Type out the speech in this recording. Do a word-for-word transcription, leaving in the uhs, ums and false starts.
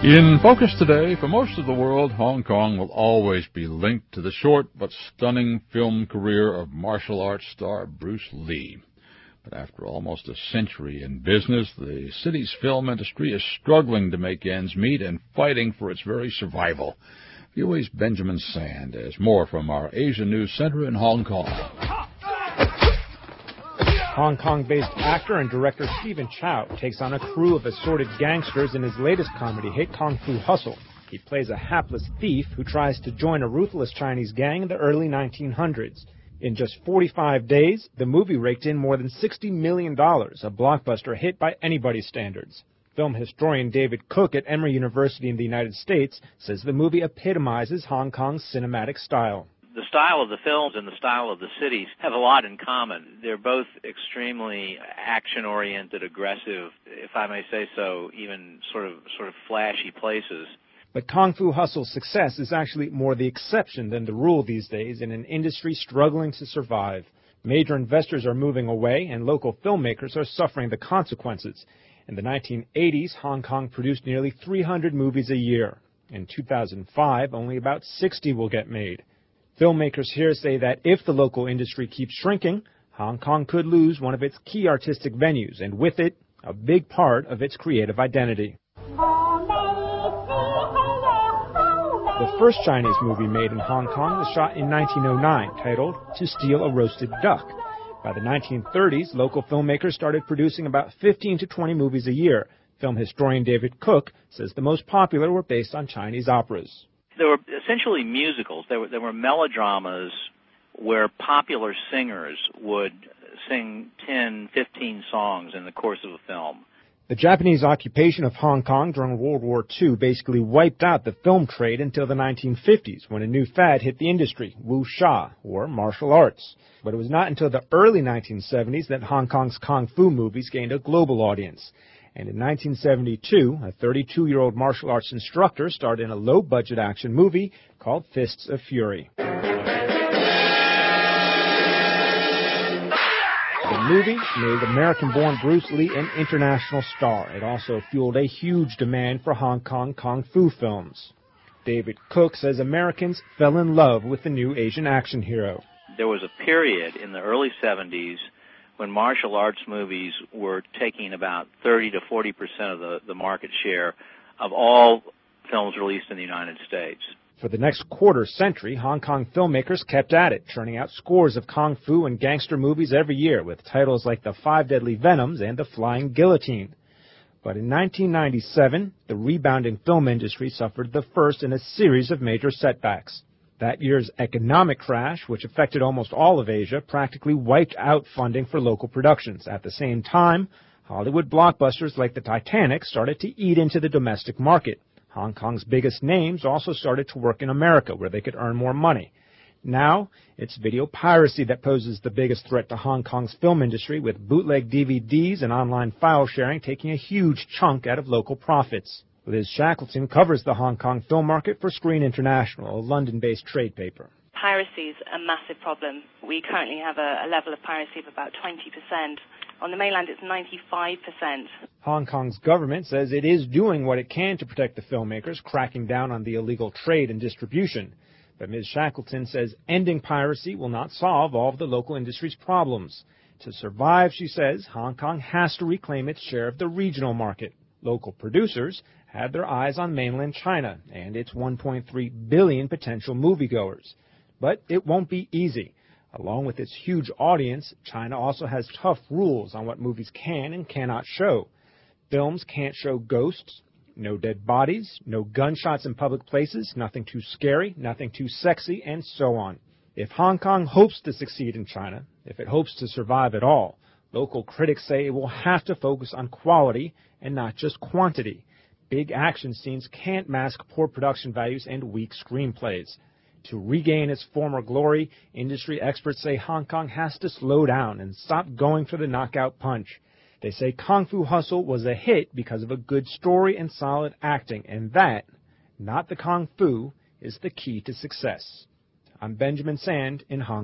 In focus today, for most of the world, Hong Kong will always be linked to the short but stunning film career of martial arts star Bruce Lee. But after almost a century in business, the city's film industry is struggling to make ends meet and fighting for its very survival. V O A's Benjamin Sand has more from our Asia News Center in Hong Kong. Hong Kong-based actor and director Stephen Chow takes on a crew of assorted gangsters in his latest comedy hit, Kung Fu Hustle. He plays a hapless thief who tries to join a ruthless Chinese gang in the early nineteen hundreds. In just forty-five days, the movie raked in more than sixty million dollars, a blockbuster hit by anybody's standards. Film historian David Cook at Emory University in the United States says the movie epitomizes Hong Kong's cinematic style. The style of the films and the style of the cities have a lot in common. They're both extremely action-oriented, aggressive, if I may say so, even sort of sort of flashy places. But Kung Fu Hustle's success is actually more the exception than the rule these days in an industry struggling to survive. Major investors are moving away, and local filmmakers are suffering the consequences. In the nineteen eighties, Hong Kong produced nearly three hundred movies a year. In two thousand five, only about sixty will get made. Filmmakers here say that if the local industry keeps shrinking, Hong Kong could lose one of its key artistic venues, and with it, a big part of its creative identity. The first Chinese movie made in Hong Kong was shot in nineteen oh nine, titled To Steal a Roasted Duck. By the nineteen thirties, local filmmakers started producing about fifteen to twenty movies a year. Film historian David Cook says the most popular were based on Chinese operas. They were essentially musicals. They were, they were melodramas where popular singers would sing ten, fifteen songs in the course of a film. The Japanese occupation of Hong Kong during World War Two basically wiped out the film trade until the nineteen fifties, when a new fad hit the industry, wuxia, or martial arts. But it was not until the early nineteen seventies that Hong Kong's kung fu movies gained a global audience. And in nineteen seventy-two, a thirty-two-year-old martial arts instructor starred in a low-budget action movie called Fists of Fury. The movie made American-born Bruce Lee an international star. It also fueled a huge demand for Hong Kong kung fu films. David Cook says Americans fell in love with the new Asian action hero. There was a period in the early seventies when martial arts movies were taking about thirty to forty percent of the, the market share of all films released in the United States. For the next quarter century, Hong Kong filmmakers kept at it, churning out scores of kung fu and gangster movies every year with titles like The Five Deadly Venoms and The Flying Guillotine. But in nineteen ninety-seven, the rebounding film industry suffered the first in a series of major setbacks. That year's economic crash, which affected almost all of Asia, practically wiped out funding for local productions. At the same time, Hollywood blockbusters like the Titanic started to eat into the domestic market. Hong Kong's biggest names also started to work in America, where they could earn more money. Now, it's video piracy that poses the biggest threat to Hong Kong's film industry, with bootleg D V Ds and online file sharing taking a huge chunk out of local profits. Liz Shackleton covers the Hong Kong film market for Screen International, a London-based trade paper. Piracy is a massive problem. We currently have a, a level of piracy of about twenty percent. On the mainland, it's ninety-five percent. Hong Kong's government says it is doing what it can to protect the filmmakers, cracking down on the illegal trade and distribution. But Miz Shackleton says ending piracy will not solve all of the local industry's problems. To survive, she says, Hong Kong has to reclaim its share of the regional market. Local producers had their eyes on mainland China and its one point three billion potential moviegoers. But it won't be easy. Along with its huge audience, China also has tough rules on what movies can and cannot show. Films can't show ghosts, no dead bodies, no gunshots in public places, nothing too scary, nothing too sexy, and so on. If Hong Kong hopes to succeed in China, if it hopes to survive at all, local critics say it will have to focus on quality and not just quantity. Big action scenes can't mask poor production values and weak screenplays. To regain its former glory, industry experts say Hong Kong has to slow down and stop going for the knockout punch. They say Kung Fu Hustle was a hit because of a good story and solid acting, and that, not the Kung Fu, is the key to success. I'm Benjamin Sand in Hong Kong.